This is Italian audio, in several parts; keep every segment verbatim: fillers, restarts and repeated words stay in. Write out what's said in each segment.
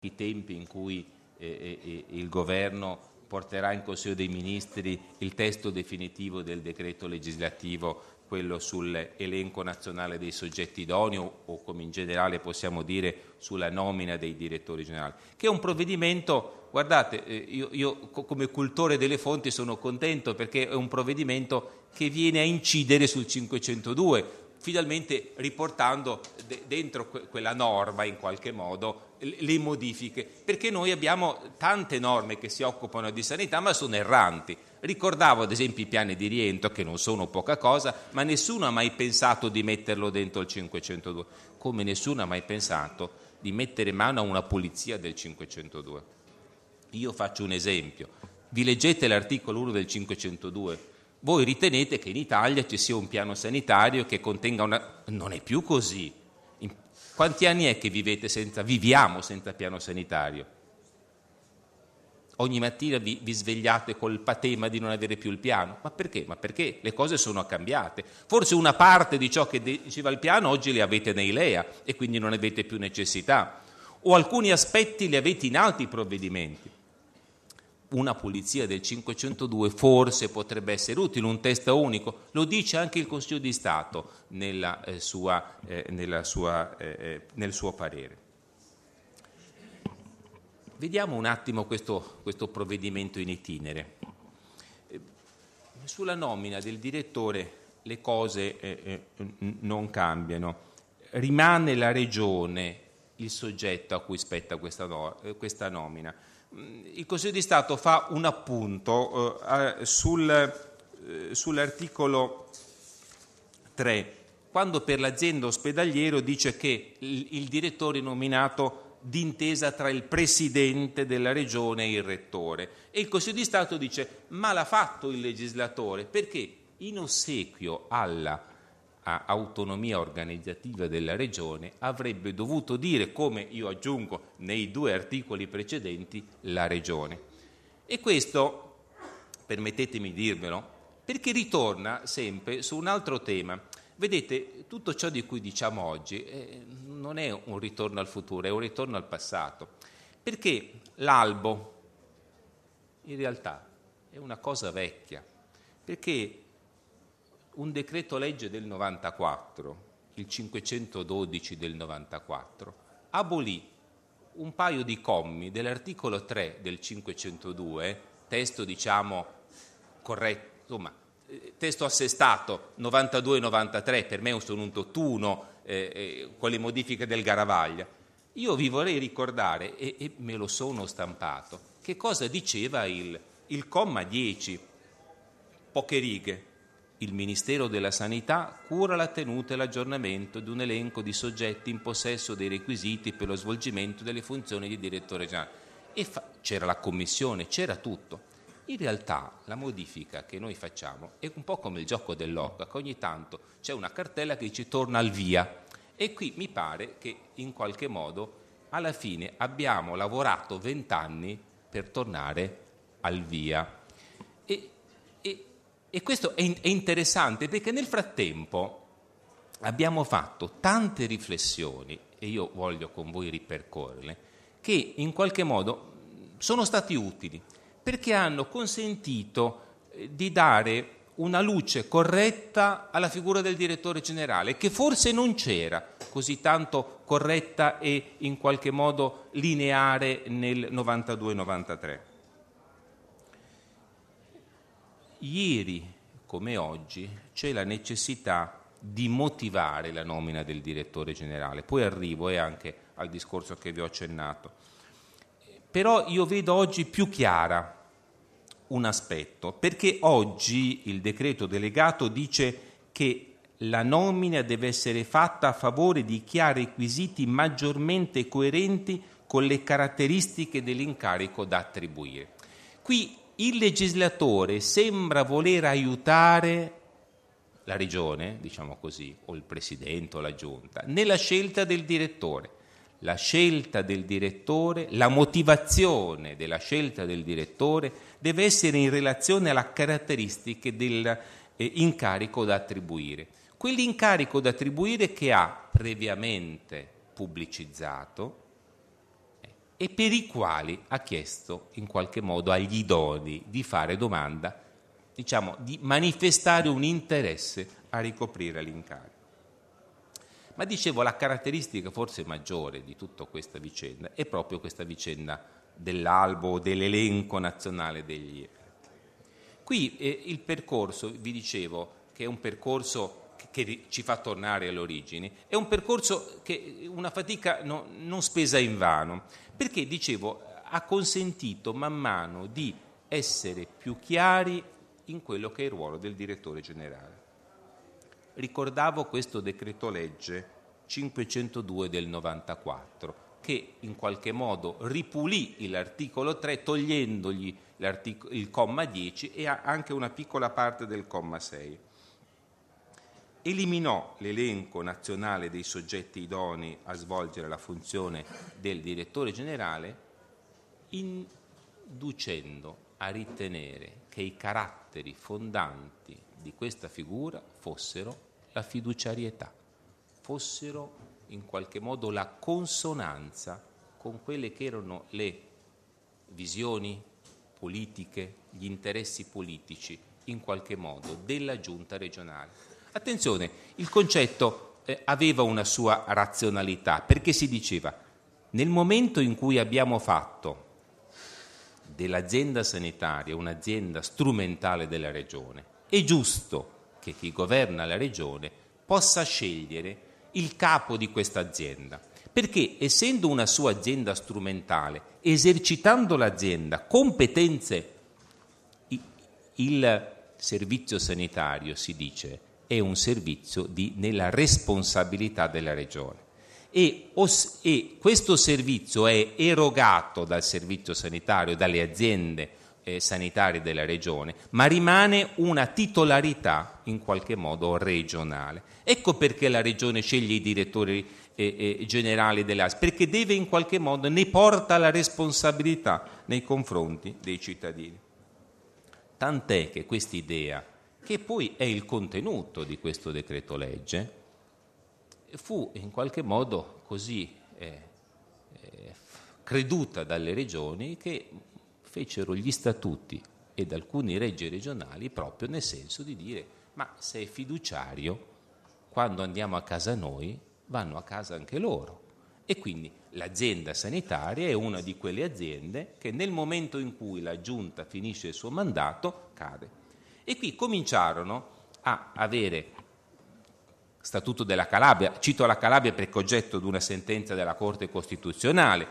i tempi in cui eh, eh, il governo porterà in Consiglio dei Ministri il testo definitivo del decreto legislativo, quello sull'elenco nazionale dei soggetti idonei o, come in generale possiamo dire, sulla nomina dei direttori generali, che è un provvedimento, guardate, eh, io, io come cultore delle fonti sono contento perché è un provvedimento che viene a incidere sul cinquecentodue, finalmente riportando de- dentro que- quella norma in qualche modo le modifiche, perché noi abbiamo tante norme che si occupano di sanità ma sono erranti. Ricordavo ad esempio i piani di rientro, che non sono poca cosa, ma nessuno ha mai pensato di metterlo dentro il cinquecentodue, come nessuno ha mai pensato di mettere mano a una polizia del cinquecentodue. Io faccio un esempio: vi leggete l'articolo uno del cinquecentodue, voi ritenete che in Italia ci sia un piano sanitario che contenga una... non è più così. In... quanti anni è che vivete senza, viviamo senza piano sanitario? Ogni mattina vi, vi svegliate col patema di non avere più il piano. Ma perché? Ma perché le cose sono cambiate. Forse una parte di ciò che diceva il piano oggi le avete nei L E A e quindi non avete più necessità, o alcuni aspetti li avete in altri provvedimenti. Una polizia del cinquecentodue forse potrebbe essere utile, un testo unico, lo dice anche il Consiglio di Stato nella, eh, sua, eh, nella sua, eh, nel suo parere. Vediamo un attimo questo, questo provvedimento in itinere. Sulla nomina del direttore le cose eh, eh, non cambiano, rimane la Regione il soggetto a cui spetta questa, no, eh, questa nomina. Il Consiglio di Stato fa un appunto eh, sul, eh, sull'articolo tre, quando per l'azienda ospedaliero dice che il, il direttore è nominato d'intesa tra il presidente della regione e il rettore, e il Consiglio di Stato dice: ma l'ha fatto il legislatore, perché in ossequio alla a autonomia organizzativa della regione avrebbe dovuto dire, come io aggiungo nei due articoli precedenti, la regione. E questo, permettetemi di dirvelo, perché ritorna sempre su un altro tema. Vedete, tutto ciò di cui diciamo oggi eh, non è un ritorno al futuro, è un ritorno al passato, perché l'albo in realtà è una cosa vecchia, perché un decreto legge del novantaquattro, il cinquecentododici del novantaquattro, abolì un paio di commi dell'articolo tre del cinquecentodue, testo diciamo corretto, insomma, testo assestato novantadue novantatré, per me sono un tutt'uno eh, eh, con le modifiche del Garavaglia. Io vi vorrei ricordare, e, e me lo sono stampato, che cosa diceva il, il comma dieci, poche righe. Il Ministero della Sanità cura la tenuta e l'aggiornamento di un elenco di soggetti in possesso dei requisiti per lo svolgimento delle funzioni di direttore generale. E fa- c'era la commissione, c'era tutto. In realtà la modifica che noi facciamo è un po' come il gioco dell'oca, che ogni tanto c'è una cartella che dice torna al via, e qui mi pare che in qualche modo alla fine abbiamo lavorato vent'anni per tornare al via. E, e, e questo è, è interessante perché nel frattempo abbiamo fatto tante riflessioni, e io voglio con voi ripercorrerle, che in qualche modo sono stati utili, perché hanno consentito di dare una luce corretta alla figura del direttore generale, che forse non c'era così tanto corretta e in qualche modo lineare nel novantadue novantatré. Ieri, come oggi, c'è la necessità di motivare la nomina del direttore generale. Poi arrivo e anche al discorso che vi ho accennato. Però io vedo oggi più chiara un aspetto, perché oggi il decreto delegato dice che la nomina deve essere fatta a favore di chi ha requisiti maggiormente coerenti con le caratteristiche dell'incarico da attribuire. Qui il legislatore sembra voler aiutare la regione, diciamo così, o il presidente o la giunta, nella scelta del direttore. La scelta del direttore, la motivazione della scelta del direttore deve essere in relazione alle caratteristiche dell'incarico da attribuire. Quell'incarico da attribuire che ha previamente pubblicizzato e per i quali ha chiesto in qualche modo agli idonei di fare domanda, diciamo, di manifestare un interesse a ricoprire l'incarico. Ma dicevo, la caratteristica forse maggiore di tutta questa vicenda è proprio questa vicenda dell'albo, dell'elenco nazionale degli eventi. Qui eh, il percorso, vi dicevo, che è un percorso che, che ci fa tornare alle origini, è un percorso che una fatica no, non spesa invano, perché, dicevo, ha consentito man mano di essere più chiari in quello che è il ruolo del direttore generale. Ricordavo questo decreto legge cinquecentodue del novantaquattro, che in qualche modo ripulì l'articolo tre togliendogli il comma dieci e anche una piccola parte del comma sei. Eliminò l'elenco nazionale dei soggetti idonei a svolgere la funzione del direttore generale, inducendo a ritenere che i caratteri fondanti di questa figura fossero la fiduciarietà, fossero in qualche modo la consonanza con quelle che erano le visioni politiche, gli interessi politici in qualche modo della giunta regionale. Attenzione, il concetto eh, aveva una sua razionalità, perché si diceva: nel momento in cui abbiamo fatto dell'azienda sanitaria un'azienda strumentale della regione, è giusto che chi governa la regione possa scegliere il capo di questa azienda, perché essendo una sua azienda strumentale, esercitando l'azienda competenze, il servizio sanitario, si dice, è un servizio di, nella responsabilità della regione e, os, e questo servizio è erogato dal servizio sanitario, dalle aziende eh, sanitarie della regione, ma rimane una titolarità in qualche modo regionale. Ecco perché la regione sceglie i direttori eh, eh, generali delle A S, perché deve in qualche modo, ne porta la responsabilità nei confronti dei cittadini. Tant'è che quest'idea, che poi è il contenuto di questo decreto legge, fu in qualche modo così eh, eh, creduta dalle regioni che fecero gli statuti ed alcuni reggi regionali proprio nel senso di dire: ma se è fiduciario, quando andiamo a casa noi vanno a casa anche loro. E quindi l'azienda sanitaria è una di quelle aziende che nel momento in cui la giunta finisce il suo mandato cade. E qui cominciarono a avere Statuto della Calabria, cito la Calabria perché è oggetto di una sentenza della Corte Costituzionale,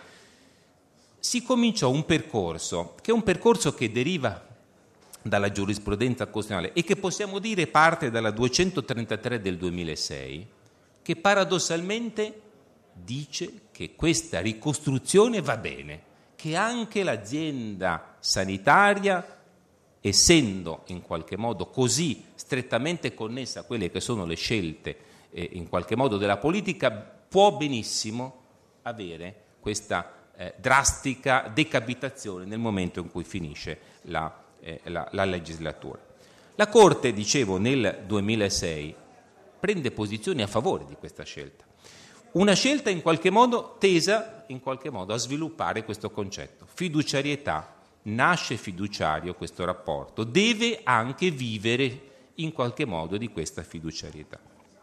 si cominciò un percorso che è un percorso che deriva dalla giurisprudenza costituzionale e che possiamo dire parte dalla duecentotrentatré del duemilasei, che paradossalmente dice che questa ricostruzione va bene, che anche l'azienda sanitaria, essendo in qualche modo così strettamente connessa a quelle che sono le scelte eh, in qualche modo della politica, può benissimo avere questa eh, drastica decapitazione nel momento in cui finisce la, eh, la, la legislatura. La Corte, dicevo, nel duemilasei prende posizione a favore di questa scelta. Una scelta in qualche modo tesa in qualche modo a sviluppare questo concetto. Fiduciarietà, nasce fiduciario questo rapporto, deve anche vivere in qualche modo di questa fiduciarietà.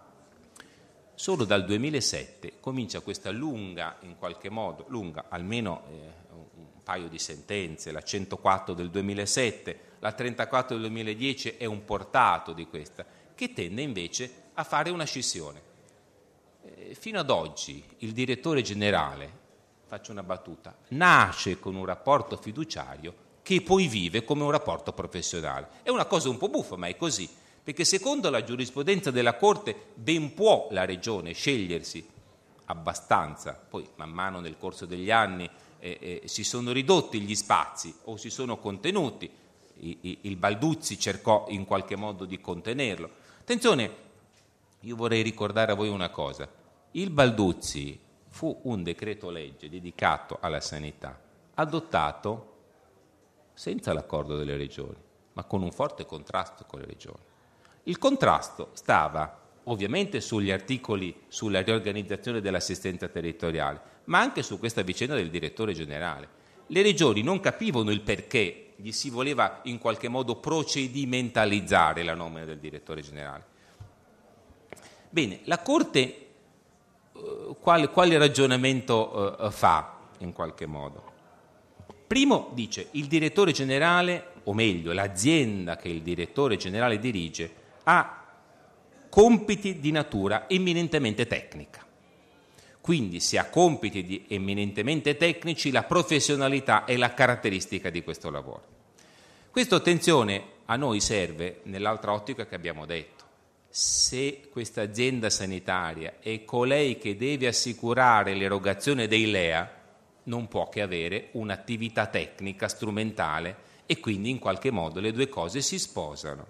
Solo dal duemilasette comincia questa lunga, in qualche modo, lunga, almeno eh, un paio di sentenze, la centoquattro del duemilasette, la trentaquattro del duemiladieci è un portato di questa, che tende invece a fare una scissione. Eh, fino ad oggi il direttore generale, faccio una battuta, nasce con un rapporto fiduciario che poi vive come un rapporto professionale. È una cosa un po' buffa, ma è così, perché secondo la giurisprudenza della Corte ben può la Regione scegliersi abbastanza, poi man mano nel corso degli anni eh, eh, si sono ridotti gli spazi o si sono contenuti, I, i, il Balduzzi cercò in qualche modo di contenerlo. Attenzione, io vorrei ricordare a voi una cosa, il Balduzzi fu un decreto legge dedicato alla sanità, adottato senza l'accordo delle regioni, ma con un forte contrasto con le regioni. Il contrasto stava ovviamente sugli articoli sulla riorganizzazione dell'assistenza territoriale, ma anche su questa vicenda del direttore generale. Le regioni non capivano il perché gli si voleva in qualche modo procedimentalizzare la nomina del direttore generale. Bene, la Corte eh, quale, quale ragionamento eh, fa in qualche modo? Primo dice il direttore generale, o meglio l'azienda che il direttore generale dirige, ha compiti di natura eminentemente tecnica. Quindi se ha compiti di eminentemente tecnici, la professionalità è la caratteristica di questo lavoro. Questo, attenzione, a noi serve nell'altra ottica che abbiamo detto. Se questa azienda sanitaria è colei che deve assicurare l'erogazione dei L E A, non può che avere un'attività tecnica, strumentale, e quindi in qualche modo le due cose si sposano.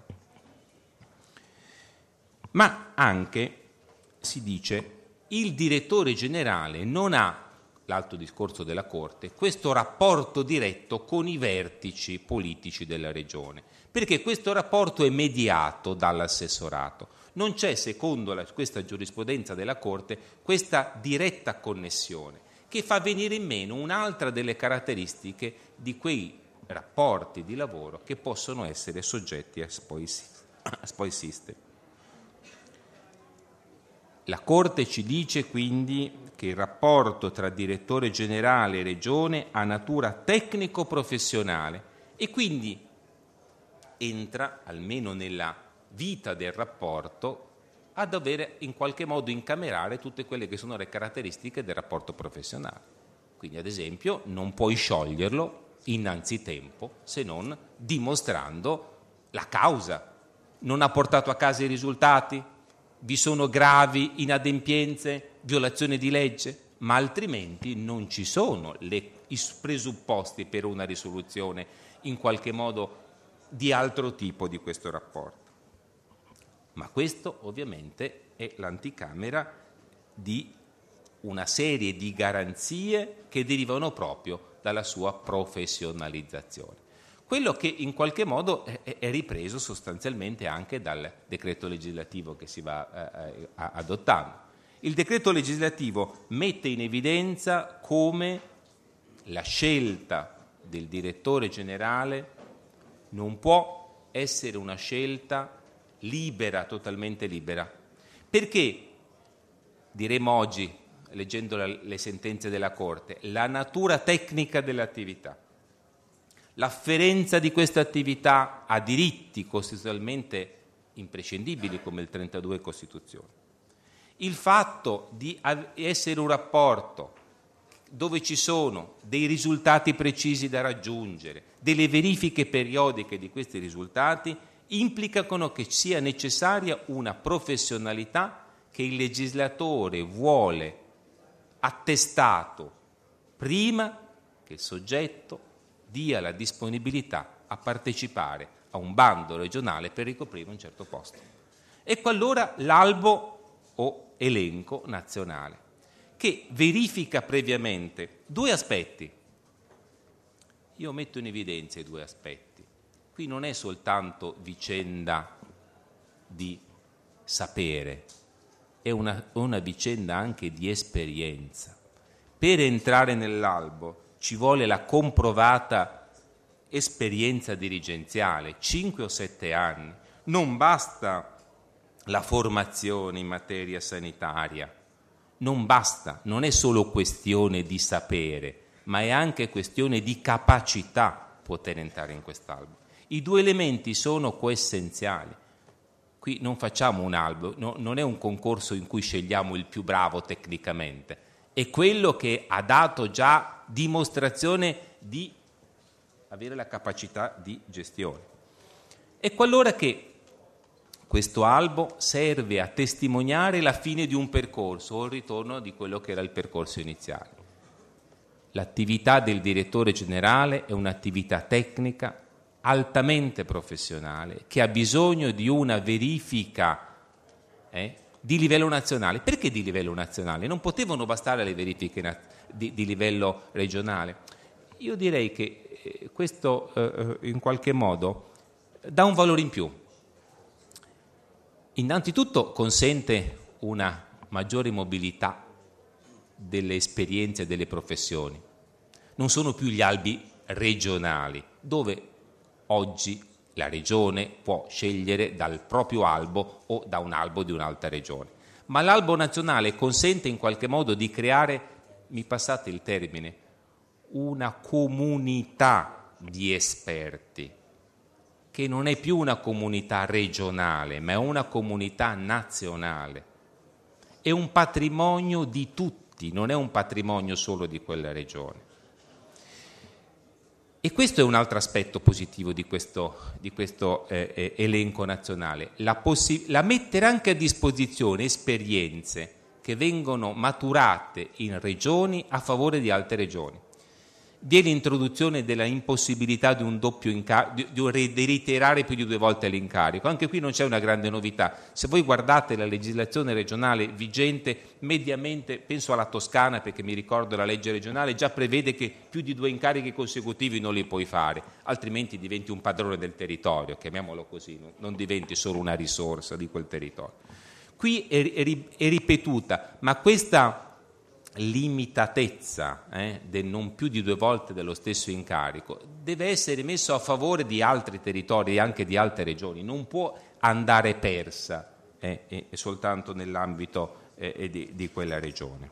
Ma anche si dice il direttore generale non ha, l'altro discorso della Corte, questo rapporto diretto con i vertici politici della regione, perché questo rapporto è mediato dall'assessorato. Non c'è, secondo la, questa giurisprudenza della Corte, questa diretta connessione, che fa venire in meno un'altra delle caratteristiche di quei rapporti di lavoro che possono essere soggetti a spoil system. La Corte ci dice quindi che il rapporto tra direttore generale e regione ha natura tecnico-professionale e quindi entra, almeno nella vita del rapporto, a dover in qualche modo incamerare tutte quelle che sono le caratteristiche del rapporto professionale. Quindi, ad esempio, non puoi scioglierlo innanzitempo se non dimostrando la causa. Non ha portato a casa i risultati? Vi sono gravi inadempienze, violazione di legge? Ma altrimenti non ci sono le, i presupposti per una risoluzione in qualche modo di altro tipo di questo rapporto. Ma questo ovviamente è l'anticamera di una serie di garanzie che derivano proprio dalla sua professionalizzazione. Quello che in qualche modo è ripreso sostanzialmente anche dal decreto legislativo che si va eh, adottando. Il decreto legislativo mette in evidenza come la scelta del direttore generale non può essere una scelta libera, totalmente libera. Perché, diremo oggi, leggendo le sentenze della Corte, la natura tecnica dell'attività, l'afferenza di questa attività a diritti costituzionalmente imprescindibili come il trentadue Costituzione, il fatto di essere un rapporto dove ci sono dei risultati precisi da raggiungere, delle verifiche periodiche di questi risultati, implicano che sia necessaria una professionalità che il legislatore vuole attestato prima che il soggetto dia la disponibilità a partecipare a un bando regionale per ricoprire un certo posto. Ecco allora l'albo o elenco nazionale, che verifica previamente due aspetti. Io metto in evidenza i due aspetti. Qui non è soltanto vicenda di sapere, è una, una vicenda anche di esperienza. Per entrare nell'albo ci vuole la comprovata esperienza dirigenziale, cinque o sette anni. Non basta la formazione in materia sanitaria, non basta, non è solo questione di sapere, ma è anche questione di capacità poter entrare in quest'albo. I due elementi sono coessenziali. Qui non facciamo un albo, no, non è un concorso in cui scegliamo il più bravo tecnicamente, è quello che ha dato già dimostrazione di avere la capacità di gestione. Ecco allora che questo albo serve a testimoniare la fine di un percorso o il ritorno di quello che era il percorso iniziale. L'attività del direttore generale è un'attività tecnica altamente professionale che ha bisogno di una verifica eh, di livello nazionale. Perché di livello nazionale? Non potevano bastare le verifiche na- di, di livello regionale? Io direi che eh, questo eh, in qualche modo dà un valore in più. Innanzitutto consente una maggiore mobilità delle esperienze e delle professioni. Non sono più gli albi regionali, dove oggi la regione può scegliere dal proprio albo o da un albo di un'altra regione. Ma l'albo nazionale consente in qualche modo di creare, mi passate il termine, una comunità di esperti, che non è più una comunità regionale, ma è una comunità nazionale. È un patrimonio di tutti, non è un patrimonio solo di quella regione. E questo è un altro aspetto positivo di questo, di questo eh, elenco nazionale, la, possi- la mettere anche a disposizione esperienze che vengono maturate in regioni a favore di altre regioni. Vi è l'introduzione della impossibilità di un doppio incarico, di, di, di reiterare più di due volte l'incarico. Anche qui non c'è una grande novità. Se voi guardate la legislazione regionale vigente, mediamente, penso alla Toscana perché mi ricordo la legge regionale, già prevede che più di due incarichi consecutivi non li puoi fare, altrimenti diventi un padrone del territorio, chiamiamolo così, non diventi solo una risorsa di quel territorio. Qui è, è, è ripetuta, ma questa limitatezza eh, del non più di due volte dello stesso incarico deve essere messo a favore di altri territori e anche di altre regioni, non può andare persa eh, eh, soltanto nell'ambito eh, di, di quella regione.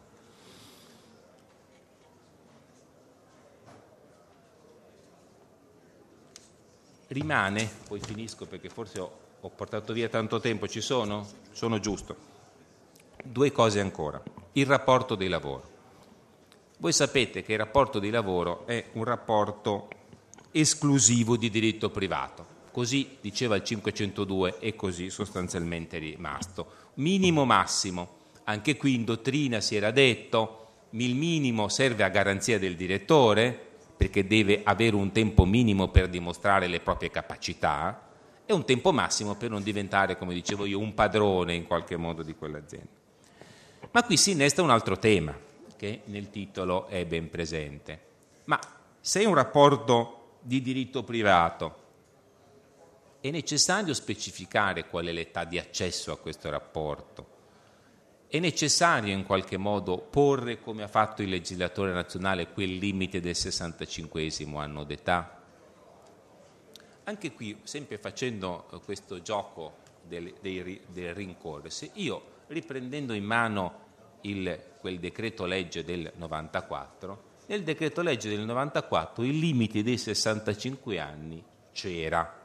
Rimane, poi finisco perché forse ho, ho portato via tanto tempo, ci sono? Sono giusto. Due cose ancora. Il rapporto di lavoro. Voi sapete che il rapporto di lavoro è un rapporto esclusivo di diritto privato. Così diceva il cinquecentodue e così sostanzialmente è rimasto. Minimo massimo. Anche qui in dottrina si era detto il minimo serve a garanzia del direttore perché deve avere un tempo minimo per dimostrare le proprie capacità e un tempo massimo per non diventare, come dicevo io, un padrone in qualche modo di quell'azienda. Ma qui si innesta un altro tema che nel titolo è ben presente. Ma se è un rapporto di diritto privato, è necessario specificare qual è l'età di accesso a questo rapporto? È necessario in qualche modo porre, come ha fatto il legislatore nazionale, quel limite del sessantacinquesimo anno d'età? Anche qui, sempre facendo questo gioco del, del, del rincorrersi, io riprendendo in mano il, quel decreto legge del novantaquattro, nel decreto legge del novantaquattro il limite dei sessantacinque anni c'era.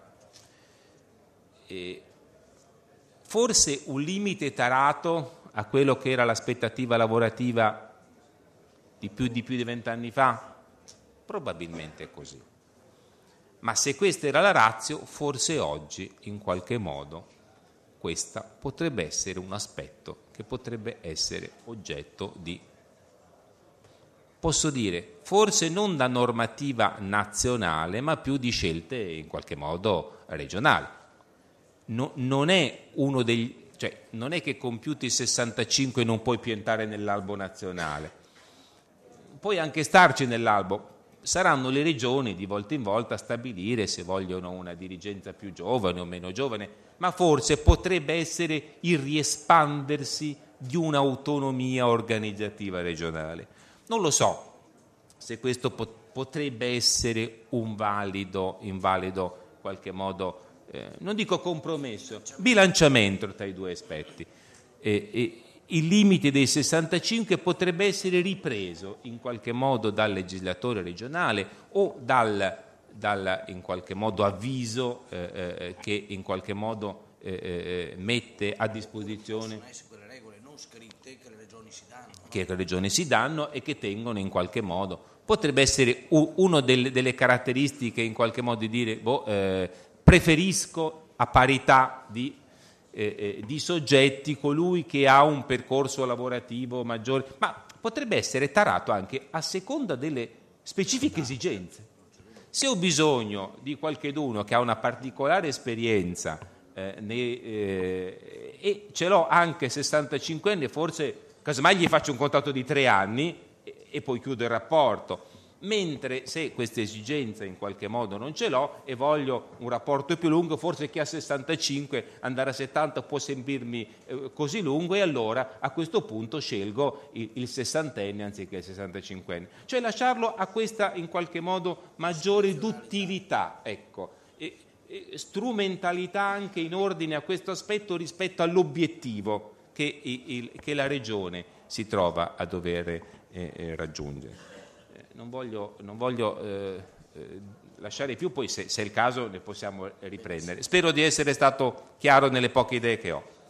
E forse un limite tarato a quello che era l'aspettativa lavorativa di più di più di vent'anni fa? Probabilmente è così. Ma se questa era la ratio, forse oggi in qualche modo questa potrebbe essere un aspetto che potrebbe essere oggetto di, posso dire, forse non da normativa nazionale, ma più di scelte in qualche modo regionali. No, non è uno degli, cioè non è che compiuti i sessantacinque non puoi più entrare nell'albo nazionale, puoi anche starci nell'albo. Saranno le regioni di volta in volta a stabilire se vogliono una dirigenza più giovane o meno giovane, ma forse potrebbe essere il riespandersi di un'autonomia organizzativa regionale. Non lo so se questo pot- potrebbe essere un valido, invalido, in qualche modo, eh, non dico compromesso, bilanciamento tra i due aspetti. E, e, il limite dei sessantacinque potrebbe essere ripreso in qualche modo dal legislatore regionale o dal, dal in qualche modo avviso eh, eh, che in qualche modo eh, eh, mette a disposizione. Possono essere quelle regole non scritte che le regioni si danno. No? Che le regioni si danno e che tengono in qualche modo. Potrebbe essere una delle, delle caratteristiche in qualche modo di dire boh, eh, preferisco a parità di Eh, eh, di soggetti colui che ha un percorso lavorativo maggiore, ma potrebbe essere tarato anche a seconda delle specifiche esigenze. Se ho bisogno di qualcheduno che ha una particolare esperienza eh, ne, eh, e ce l'ho anche sessantacinque anni, forse casomai gli faccio un contratto di tre anni e, e poi chiudo il rapporto. mentre se questa esigenza in qualche modo non ce l'ho e voglio un rapporto più lungo, forse chi ha sessantacinque andare a settanta può sembrirmi eh, così lungo, e allora a questo punto scelgo il, il sessantenne anziché il sessantacinquenne, cioè lasciarlo a questa in qualche modo maggiore duttilità, ecco, e, e strumentalità anche in ordine a questo aspetto rispetto all'obiettivo che, il, che la Regione si trova a dover eh, eh, raggiungere. Non voglio, non voglio eh, eh, lasciare più, poi se, se è il caso ne possiamo riprendere. Spero di essere stato chiaro nelle poche idee che ho.